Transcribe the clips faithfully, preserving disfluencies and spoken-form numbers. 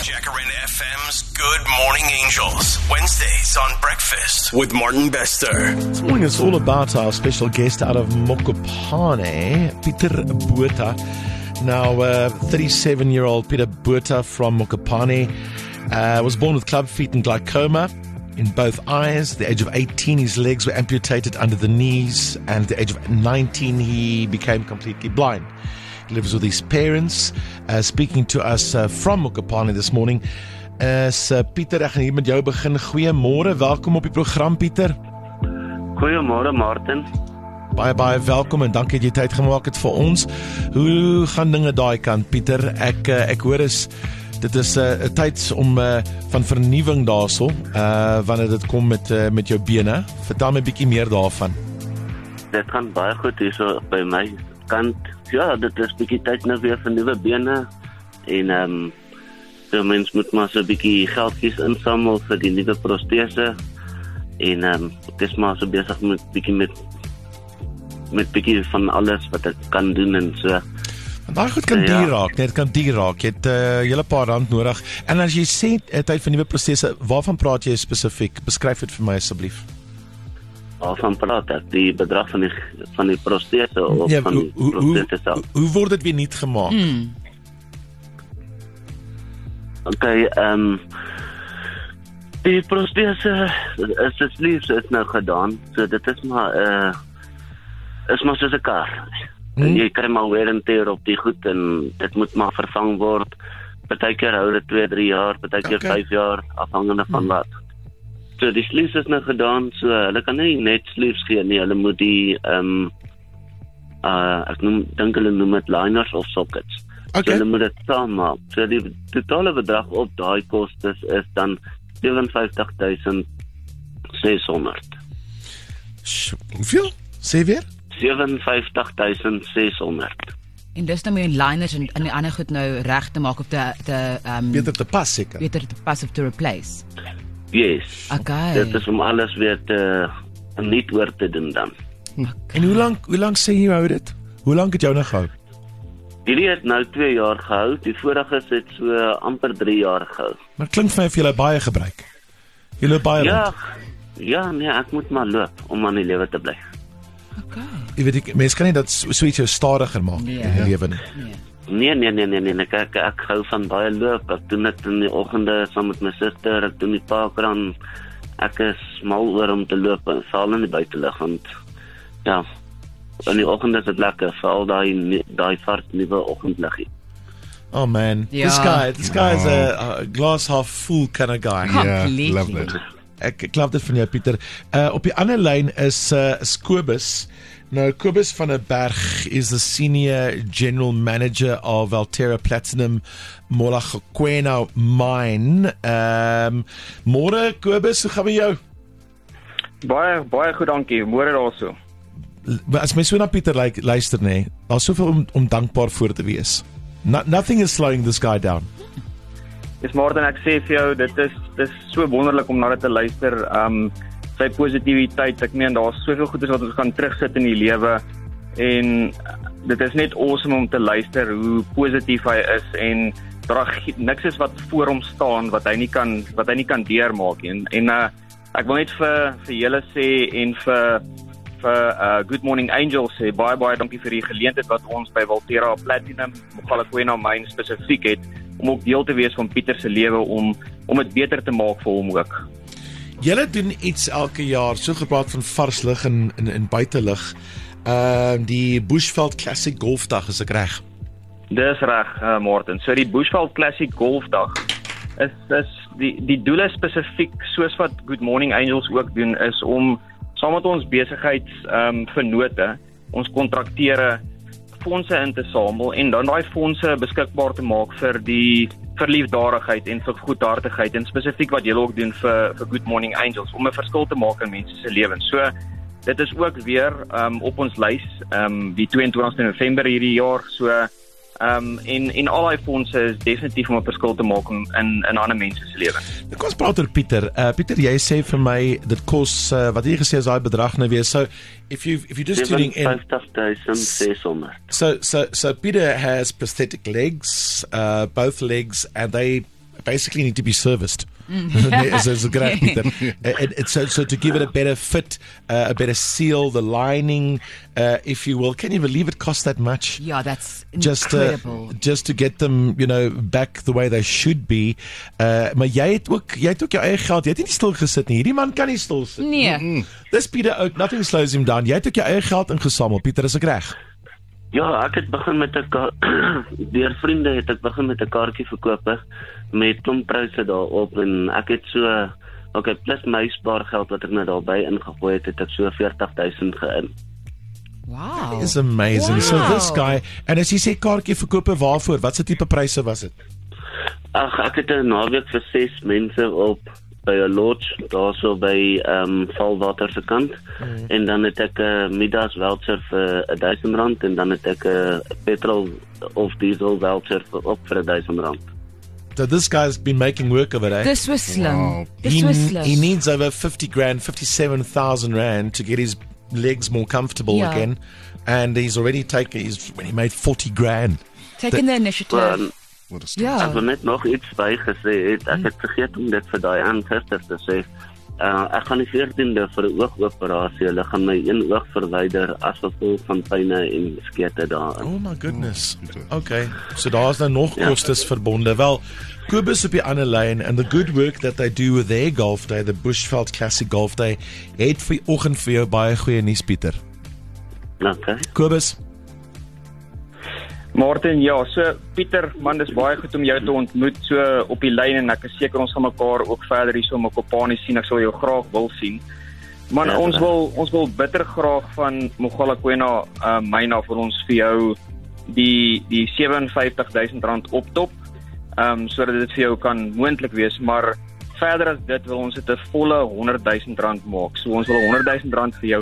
Jacaranda F M's Good Morning Angels. Wednesdays on Breakfast with Martin Bester. This morning is all about our special guest out of Mokopane, Pieter Botha. Now, uh, thirty-seven-year-old Pieter Botha from Mokopane uh, was born with club feet and glaucoma in both eyes. At the age of eighteen, his legs were amputated under the knees, and at the age of nineteen, he became completely blind. He lives with his parents. Uh, speaking to us uh, from Mokopane this morning is uh, Pieter. Ek gaan hier met jou begin. Goeiemôre, welkom op die program, Pieter. Goeiemôre, Martin. Baie, baie welkom en dankie dat jy tyd gemaak het vir ons. Hoe gaan dinge daai kant, Pieter? Ek, uh, ek hoor is, dit is 'n uh, tyd om uh, van vernuwing daarso, uh, wanneer dit kom met, uh, met jou bene. Vertel my 'n bietjie meer daarvan. Dit gaan baie goed hier so by my kant. Ja, dit is bietjie tyd nou weer vir nuwe bene. En ehm um, so mens moet maar so 'n bietjie geldjies insamel vir die nuwe protese. En ehm um, ek is maar so besig met bietjie met met bietjie van alles wat ek kan doen en so. En daai goed kan Ja. duur raak, net kan duur raak. Jy het 'n uh, hele paar rand nodig. En as jy sê uh, tyd vir nuwe protese, waarvan praat jy spesifiek? Beskryf dit vir my asseblief. Waarvan praat ek? Die bedrag van die van die protese of Ja, van hoe, die hoe, hoe, protese self? hoe word dit weer nuut gemaak? Mm. Okay, ehm um, die protese is dit liefs is nou gedaan. So dit is maar eh uh, is maar soos 'n kar. Hmm. En jy kry maar wear and tear op die goed en dit moet maar vervang word. Partykeer hou dit twee, drie jaar, partykeer Okay. vyf jaar, afhangende van Hmm. wat. So die sleeves is nou gedaan, so hulle kan nie net sleeves gee nie, hulle moet die ehm um, uh ek noem dink hulle noem dit liners of sockets. Okay. So hulle moet dit saam maak. So die totale bedrag op daai kostes is dan vyf sewe vyf duisend ses honderd. Sj, Hoeveel? Sê weer? vyf sewe vyf duisend ses honderd. En dis nou meer liners en, en die ander goed nou reg te maak of te te um, Beter te pas seker. beter te pas of te replace. Yes. Okay. Dit is om alles weer te niet oor te doen dan. En hoe lank hoe lank sê jy hou dit? Hoe lank het jou nou gehou? Hierdie het nou twee jaar gehou, die vorige het so amper drie jaar gehou. Maar klink vir my of jy hulle baie gebruik. Jy loop baie Ja, rond. ja, nee, ek moet maar loop om aan die lewe te bly. Okay. Jy weet ek mense kan nie dat so so iets jou stadiger maak Nee. in die lewe nie. Nee. Nee, nee, nee, nee, nee, nee. Ek, ek hou van baie loop. Ek doen dit in die oggende saam met my suster, ek doen die parkrun. Ek is mal oor om te loop, veral in die buitelug, want ja, in die oggend is dit lekker, veral daai daai vars nuwe oggendliggie. Oh man, Ja. this guy, this guy is a, a glass half full kind of guy. Completely. love that. Ek ek klap dit van jou Pieter. Uh op die ander lyn is uh is Kobus. Nou Kobus van der Berg is the senior general manager of Valterra Platinum Mogalakwena mine. Ehm um, môre Kobus, hoe gaan met jou? Baie baie goed, dankie. Môre daarso. L- As my so na Pieter like, luister nê, nee, daar's soveel om om dankbaar voor te wees. No, nothing is slowing this guy down. Dis Martin, ek sê vir jou, dit is dis so wonderlik om na dit te luister. Um sy positiwiteit, ek meen daar's soveel goedes wat ons kan terugsit in die lewe en dit is net awesome om te luister hoe positief hy is en daar is niks is wat voor hom staan wat hy nie kan wat hy nie kan deurmaak nie. En en uh, ek wil net vir vir julle sê en vir vir uh, Good Morning Angels sê baie baie dankie vir die geleentheid wat ons by Valterra Platinum Mogalakwena mine spesifiek het om ook deel te wees van Pieter se lewe om om dit beter te maak vir hom ook. Julle doen iets elke jaar, so gepraat van vars lig en in in buitelug. Ehm uh, die Bushveld Classic Golfdag, is ek reg? Dis reg, uh, Martin. So die Bushveld Classic Golfdag is is die die doel is spesifiek soos wat Good Morning Angels ook doen is om saam met ons besigheids ehm um, vennote, ons kontrakteure fondse in te samel en dan daai fondse beskikbaar te maak vir die vir liefdadigheid en vir goedhartigheid en spesifiek wat julle ook doen vir vir Good Morning Angels om 'n verskil te maak in mense se lewens. So dit is ook weer um, op ons lys um, die twee en twintigste November hierdie jaar. So Um, en, en al die fondse is definitief om 'n verskil te maak in, in ander mense se lewens. Nou kom ons praat oor Pieter. Uh, Pieter, jy sê vir my, dit kos, uh, wat jy gesê is daai bedrag nou weer. So, if you if you're just tuning in... vyftig duisend ses honderd. So, so, so Peter has prosthetic legs, uh, both legs, and they basically need to be serviced. As a great Peter. It, it, so, so to give it a better fit, uh, a better seal, the lining, uh, if you will. Can you believe it costs that much? Yeah, that's just incredible. Uh, just to get them, you know, back the way they should be. Uh, maar jy het ook, jy het ook jou eie geld. Jy het nie stil gesit nie. Hierdie man kan nie stil sit. Nee. Mm-mm. Dis Peter ook. Nothing slows him down. Jy het ook jou eie geld ingesamel. Peter, is ek reg? Ja, ek het begin met 'n deur vriende het ek begin met 'n kaartjie verkoop met klompryse daarop en ek het so okay, plus my spaargeld wat ek nou daarby ingegooi het, het ek so veertig duisend geïn. Wow. It's amazing. Wow. So this guy, en as jy sê kaartjie verkope waarvoor? Wat se tipe pryse was dit? Ag, ek het 'n naweek vir ses mense op by 'n lodge daarso by ehm um, Valwater se kant mm. en dan het ek 'n uh, middags voucher vir duisend rand en dan het ek 'n uh, petrol of diesel voucher vir op vir duisend rand. So this guy's been making work of it, eh? Dis was slim. Wow. Dis He, was slim. he needs over fifty grand, fifty-seven thousand rand to get his legs more comfortable Yeah. again, and he's already taken. He's when he made forty grand. Taking the initiative. Um, What a story. Ja. Ek wil net nog iets bygesê het. Ek het vergeet om dit vir daai aan gister te sê. Uh, ek gaan die veertiende vir 'n oogoperasie. Hulle gaan my een oog verwyder as gevolg van pyne en skete daarin. Oh my goodness. Oh, Okay, so daar's nou nog Ja. kostes verbonde. Wel, Kobus op die ander lyn and the good work that they do with their golf day, the Bushveld Classic Golf Day, het vir oggend vir jou baie goeie nuus, Pieter. Okay. Kobus, Martin, ja, so Pieter, man, dis baie goed om jou te ontmoet so op die lyn en ek is seker ons gaan mekaar ook verder hier so op Mokopane sien. Ek sal jou graag wil sien. Man, Ja, ons ja. wil ons wil bitter graag van Mogalakwena uh, myne vir ons vir jou die die sewe en vyftig duisend rand optop. Ehm um, sodat dit vir jou kan moontlik wees, maar verder as dit wil ons dit 'n volle honderd duisend rand maak. So ons wil honderd duisend rand vir jou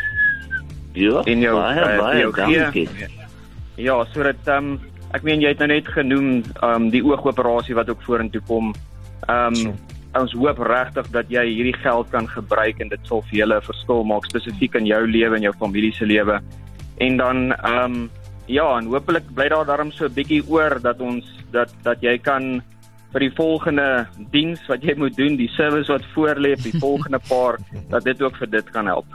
Ja, en jou baie, uh, vir baie jou dankie. gee. Ja, sodat ehm um, ek meen jy het nou net genoem ehm um, die oogoperasie wat ook vorentoe kom. Ehm um, ons hoop regtig dat jy hierdie geld kan gebruik en dit sal vir julle 'n verskil maak spesifiek in jou lewe en jou familie se lewe. En dan ehm um, ja, en hopelik bly daar darm so 'n bietjie oor dat ons dat dat jy kan vir die volgende diens wat jy moet doen, die service wat voorlê, die volgende paar, dat dit ook vir dit kan help.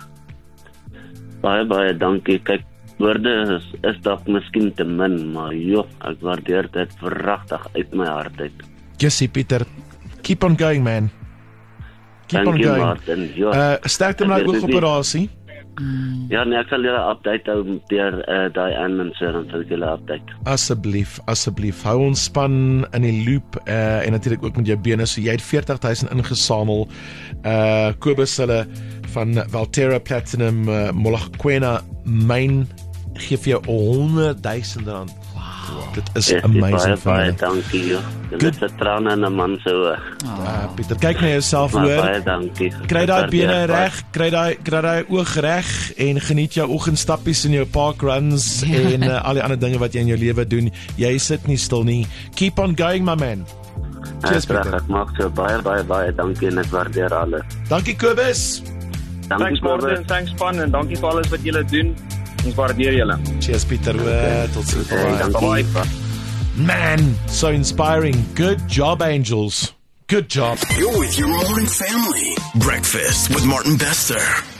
Baie baie dankie. Kyk, woorde is is dalk miskien te min, maar joh, ek waardeer dit vragtig uit my hart uit. Jessie, Pieter, keep on going, man. Keep Dankie, on going. Martin. Ja. Uh, sterkte met die Dit is oogoperasie. Ja, nee, ek sal julle update hou deur uh, daai aan en so dan sal ek julle update. Asseblief, asseblief. Hou ons span in die loop uh, en natuurlik ook met jou bene. So jy het veertig duisend ingesamel. Uh Kobus hulle van Valterra Platinum uh, Mogalakwena myn gee vir jou honderd duisend rand. Wow. Dit is Yes, amazing baie, van baie julle. dankie, joh. Dit Good. is 'n traan in 'n man se oë. Uh, Pieter, kyk na jouself Maar hoor. baie dankie. Kry daai Ek bene waardeer baie. reg, kry daai kry daai oog reg en geniet jou oggendstappies en jou park runs en uh, al die ander dinge wat jy in jou lewe doen. Jy sit nie stil nie. Keep on going, my man. Cheers, Uiteraard, Pieter. Ek maak so baie baie baie dankie en ek waardeer alles. Dankie Kobus. Dankie Thanks Martin, thanks span en dankie vir alles wat julle doen. Ons waardeer julle. Cheers Pieter. Okay. Tot ziens. Hey, Bye. dankie. Man, so inspiring. Good job, Angels. Good job. You're with your morning family. Breakfast with Martin Bester.